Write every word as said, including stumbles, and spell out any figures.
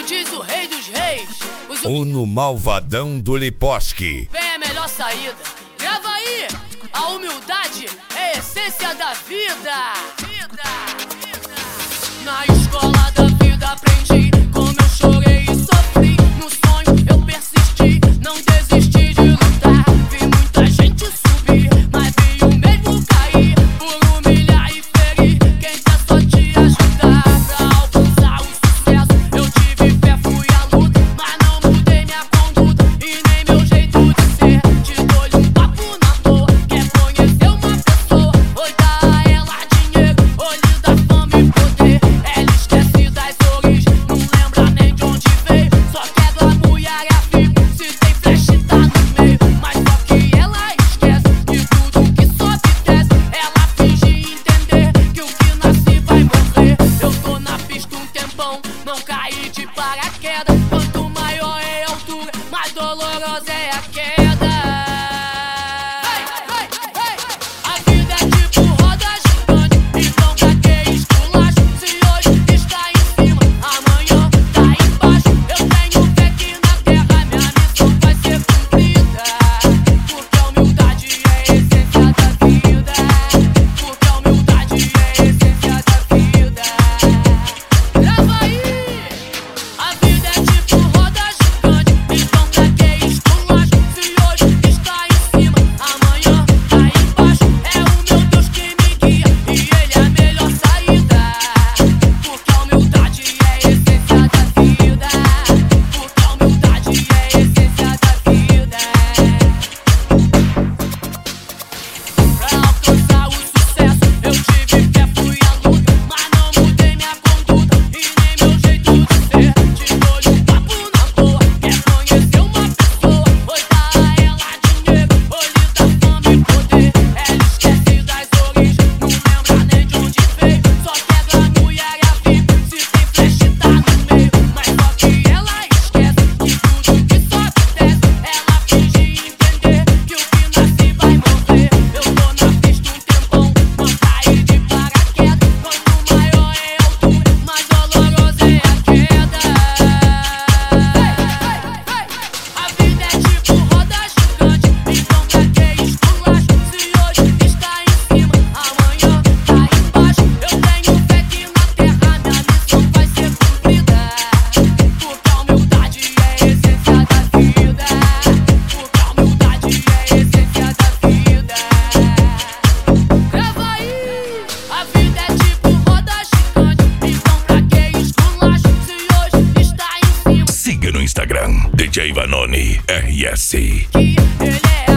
diz o rei dos reis. Os O no Malvadão do Liposki. Vem a melhor saída. Grava aí. A humildade é a essência da vida. Vida, vida. Na escola da vida aprendi como eu chorei e sofri. No sonho eu persisti, não desisti de lutar. Vi muita gente subir, mas vi o mesmo cair. Por humilhar e ferir quem quer só te ajudar. Pra alcançar o sucesso eu tive fé, fui à luta, mas não mudei minha conduta e nem meu jeito de ser. Te dou um papo na boa, quer conhecer uma pessoa, oi, dá a ela dinheiro, olho da fama e poder. Ela esquece das origens, não lembra nem de onde veio. Só quer glamour e área V I P, se tem flash tá no meio. Mas só que ela esquece de tudo que sobe e desce. Ela finge entender que o que nasce vai morrer. Eu tô na pista um tempão, não caí de paraquedas. Quanto maior é a altura, mais dolorosa é a queda. A vida é tipo roda gigante, então pra que esculacho? Se hoje está em cima, amanhã tá embaixo. Eu tenho fé que na terra minha missão vai ser cumprida. Porque a humildade é a essência da vida. Porque a humildade é a essência da vida. Grava aí. A vida é tipo roda gigante, então pra que esculacho? Se hoje está em cima, amanhã tá embaixo. É o meu Deus que me guia e Ele é a melhor saída. Porque a humildade é a essência da vida. Porque a humildade é a essência da vida. Pra alcançar o sucesso eu tive fé, fui à luta, mas não mudei minha conduta e nem meu jeito de ser. Te dou um papo na boa, quer conhecer uma pessoa, oi, dá a ela dinheiro, olho da fama e poder. Ela esquece das origens, não lembra nem de onde veio. Só quer glamour e área V I P, se tem flash tá no meio. Mas só que ela esquece de tudo que sobe e desce. Ela finge entender que o que nasce vai morrer. Eu tô na pista um tempão, não caí de paraquedas. Quanto maior é a altura, mais dolorosa é a queda. A vida é tipo roda gigante, então pra que esculacho? Se hoje está em cima, amanhã tá embaixo. Eu tenho fé que na terra minha missão vai ser cumprida. Porque a humildade é a essência da vida. Porque a humildade é a essência da vida. Grava aí. A vida é tipo roda gigante, então pra que esculacho? Se hoje está em cima, Siga no Instagram, D J Vanoni R S. que ele é